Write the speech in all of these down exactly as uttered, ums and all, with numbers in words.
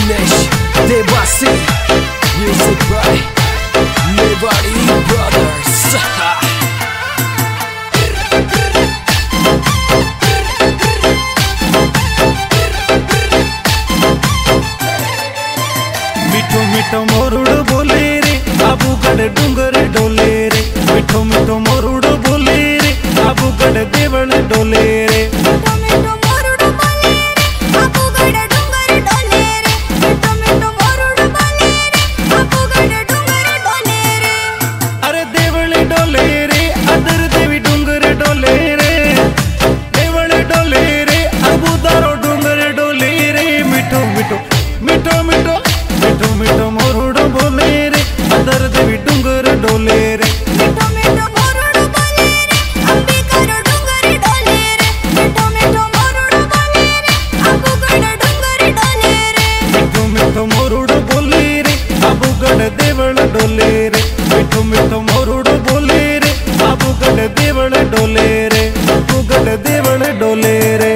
Dinesh Devasi, music by Mewari Brothers. मिठो मिठो मोरुड़ बोले रे आबूगढ़ डूंगर डोले रे। मिठो मिठो मोरुड़ बोले रे आबूगढ़ देवल डोले रे। मिठो मिठो मोरुड़ बोले रे आबूगढ़ डूंगर डोले रे। मिठो मिठो मोरुड़ बोले रे आबूगढ़ डूंगर डोले रे। अरे देवल डोले रे अदर देवी डूंगर डोले रे। देवल डोले रे अबूदारो डूंगर डोले रे। मिठो मिठो मिठो मिठो मिठो मिठो मोरुड़ बोले रे अदर देवी डूंगर डोले रे। मिठो मिठो मोरुड़ बोले रे अंबिकर डूंगर डोले रे। मिठो मिठो मोरुड़ बोले रे आबूगढ़ डूंगर डोले रे। मिठो मिठो मोरुड़ बोले रे आबूगढ़ देवल डोले रे। मिठो मिठो मोरुड़ बोले रे आबूगढ़ देवल डोले रे। आबूगढ़ देवल डोले रे।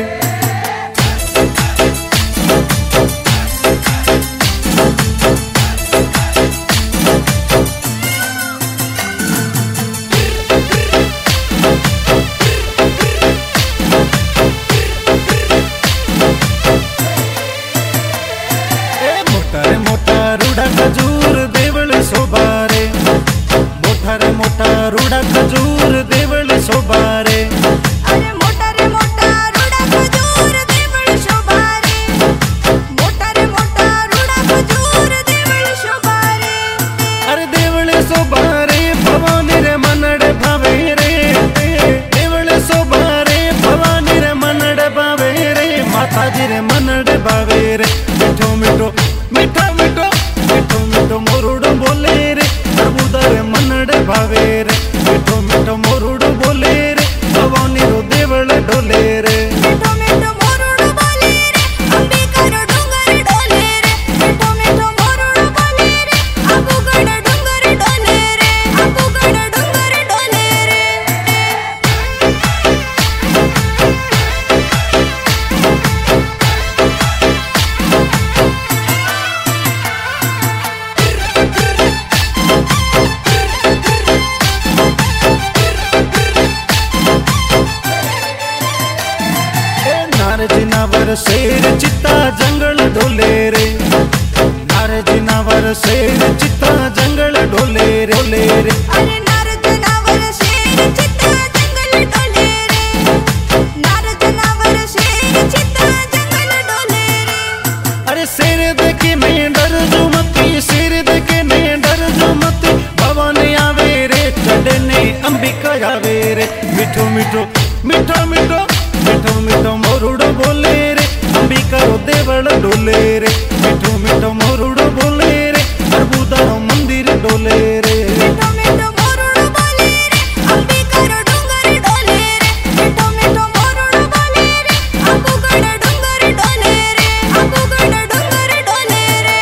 मोटारे मोटा रूड़ा खजूर देवल सोबारे। मोटारे मोटा रूड़ा खजूर देवल सोबारे। अरे मोटा रे मोटा रूड़ा खजूर देवल शोभारे। मोटा रे मोटा रूड़ा खजूर देवल शोभारे। अरे देवल सोबारे भवानी रे मनड़ भावे रे। देवल सोबारे भवानी रे मनड़ भावे रे। माता जी रे मनड़ भावे रे। मिठो मिठो मिठो मिठो मिठो मिठो मोरुड़ बोले रे अबूदारे मनड़ भावे रे। मिठो मिठो मोरुड़ बोले रे भवानी रो देवल डोले रे। मिठो मिठो मोरुड़ बोले रे अंबिकर डूंगर डोले रे। मिठो मिठो मोरुड़ बोले रे आबूगढ़ डूंगर डोले रे। आबूगढ़ डूंगर डोले रे। नारजिनावर शेर चित्ता जंगल डोले रे। नारजिनावर शेर चित्ता जंगल डोले रे डोले रे। अरे नारजनावर शेर चित्ता जंगल डोले रे। नारजनावर शेर चित्ता जंगल डोले रे। अरे शेर देखे मैं डर जो मती। शेर देखे मैं डर जो मती। भवानी आवे रे चढ़ने अंबिका आवे रे। मिठो मिठो मिठो मिठो मिठो मिठो मोरुड़ बोले रे अंबिका रो देवल डोले रे। मिठो मिठो मोरुड़ बोले रे अबूदारो मंदिर डोले रे। मिठो मिठो मोरुड़ बोले रे अंबिकर डूंगर डोले रे। मिठो मिठो मोरुड़ बोले रे आबूगढ़ डूंगर डोले रे। आबूगढ़ डूंगर डोले रे।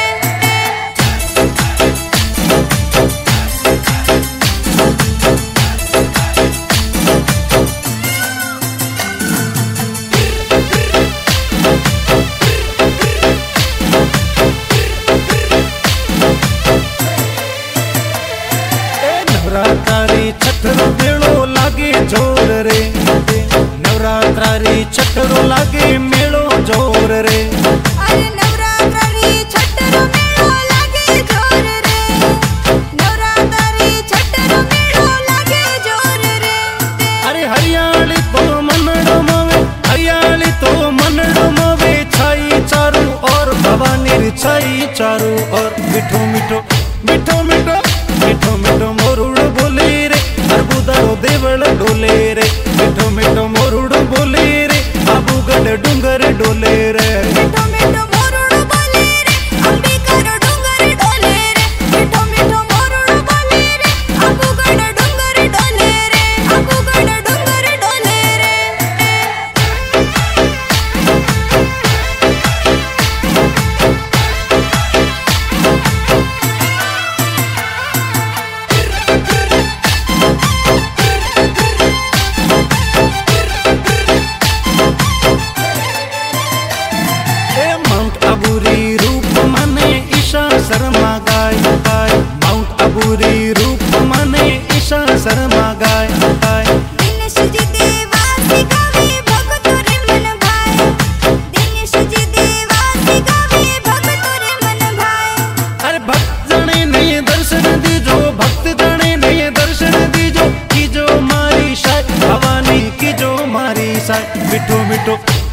नवरात्रारी छठरो मेलो लागे जोर रे। नवरात्रारी छठरो लागे मेलो जोर रे। अरे नवरात्रि छठरो मेलो लागे जोर रे। नवरात्रि छठरो मेलो लागे जोर रे। अरे हरियाली तो मनड़ो मोवे। हरियाली तो मनड़ो मोवे। छाई चारू और भवानी री छाई चारू और। मिठो मिठो मिठो मिठो मिठो मिठो मोरुड़ बोले रे अबूदारो देवल डोले रे। मिठो मिठो मोरुड़ बोले रे आबूगढ़ डूंगर डोले रे। मिठो मिठो मोरुड़ बोले रे अंबिकर डूंगर डोले रे। मिठो मिठो मोरुड़ बोले रे आबूगढ़ डूंगर डोले रे। आबूगढ़ डूंगर डोले रे।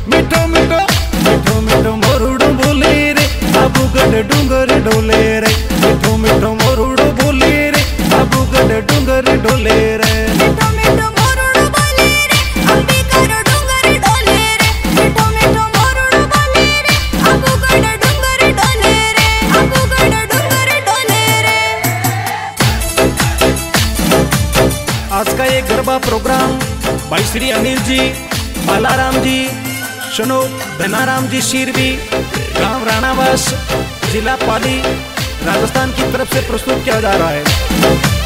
मिठो मिठो मिठो मिठो मोरुड़ो बोले रे आबूगढ़ डूंगर डोले रे मिठो मिठो मोरुड़ो बोले रे आबूगढ़ डूंगर डोले रे मिठो मिठो मोरुड़ो बोले रे अंबिकर डूंगर डोले रे मिठो मिठो मोरुड़ो बोले रे आबूगढ़ डूंगर डोले रे आबूगढ़ डूंगर डोले रे। आज का ये गरबा प्रोग्राम भाई श्री अनिल जी, बालाराम जी, शनोक धनाराम जी शीरवी, गांव राणावास, जिला पाली, राजस्थान की तरफ से प्रस्तुत किया जा रहा है।